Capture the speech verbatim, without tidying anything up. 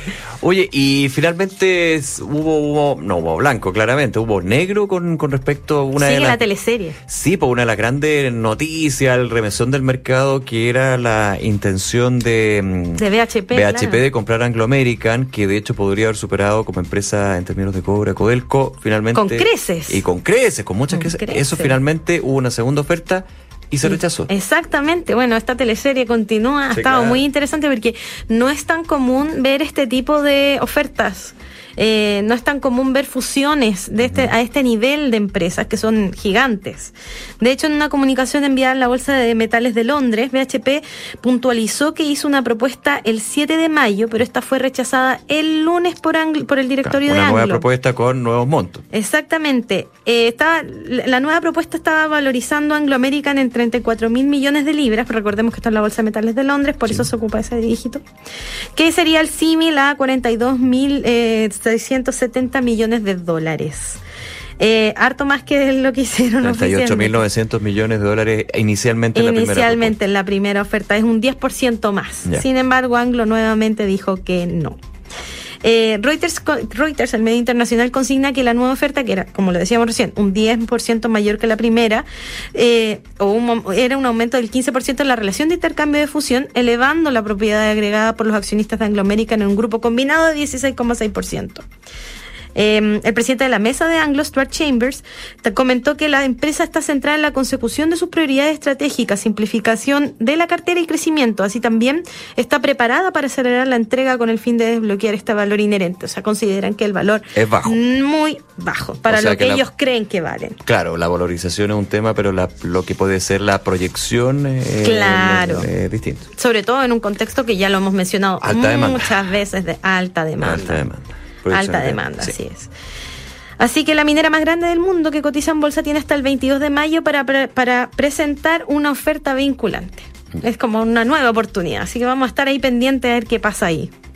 Oye, y finalmente hubo, hubo, no hubo blanco, claramente, hubo negro con, con respecto a una Sigue de las... la teleserie. Sí, pues una de las grandes noticias, el remesón del mercado, que era la intención de... De B H P, B H P claro. de comprar Anglo American, que de hecho podría haber superado como empresa en términos de cobre a Codelco, finalmente... Con creces. Y con creces, con muchas Con creces. creces. Eso finalmente hubo una segunda oferta y se rechazó. Exactamente. Bueno, esta teleserie continúa, ha Sí, estado claro. muy interesante porque no es tan común ver este tipo de ofertas. Eh, no es tan común ver fusiones de este, a este nivel de empresas que son gigantes. De hecho, en una comunicación enviada a la Bolsa de Metales de Londres, B H P puntualizó que hizo una propuesta el siete de mayo, pero esta fue rechazada el lunes por, Anglo, por el directorio Una de Anglo. nueva propuesta con nuevos montos. Exactamente. Eh, estaba, la nueva propuesta estaba valorizando Anglo American en treinta y cuatro mil millones de libras. Recordemos que está en la Bolsa de Metales de Londres, por Sí. eso se ocupa ese dígito. Que sería el símil a cuarenta y dos mil seiscientos setenta millones de dólares. Eh, harto más que lo que hicieron treinta y ocho mil novecientos millones de dólares inicialmente en la primera Inicialmente en la primera oferta. Es un diez por ciento más. Ya. Sin embargo, Anglo nuevamente dijo que no. Eh, Reuters, Reuters, el medio internacional, consigna que la nueva oferta, que era, como lo decíamos recién, un diez por ciento mayor que la primera, eh, o un, era un aumento del quince por ciento en la relación de intercambio de fusión, elevando la propiedad agregada por los accionistas de Anglo American en un grupo combinado de dieciséis coma seis por ciento. Eh, el presidente de la mesa de Anglo, Stuart Chambers, te comentó que la empresa está centrada en la consecución de sus prioridades estratégicas, simplificación de la cartera y crecimiento. Así también está preparada para acelerar la entrega con el fin de desbloquear este valor inherente. O sea, consideran que el valor es bajo. Muy bajo para O sea lo que, que la- ellos creen que valen. Claro, la valorización es un tema, pero la, lo que puede ser la proyección eh, Claro. es, es distinto. Sobre todo en un contexto que ya lo hemos mencionado Alta demanda. muchas veces, de alta demanda. Alta demanda. Alta Proyección de- demanda, sí. así es. Así que la minera más grande del mundo que cotiza en bolsa tiene hasta el veintidós de mayo para, pre- para presentar una oferta vinculante. Es como una nueva oportunidad, así que vamos a estar ahí pendientes a ver qué pasa ahí.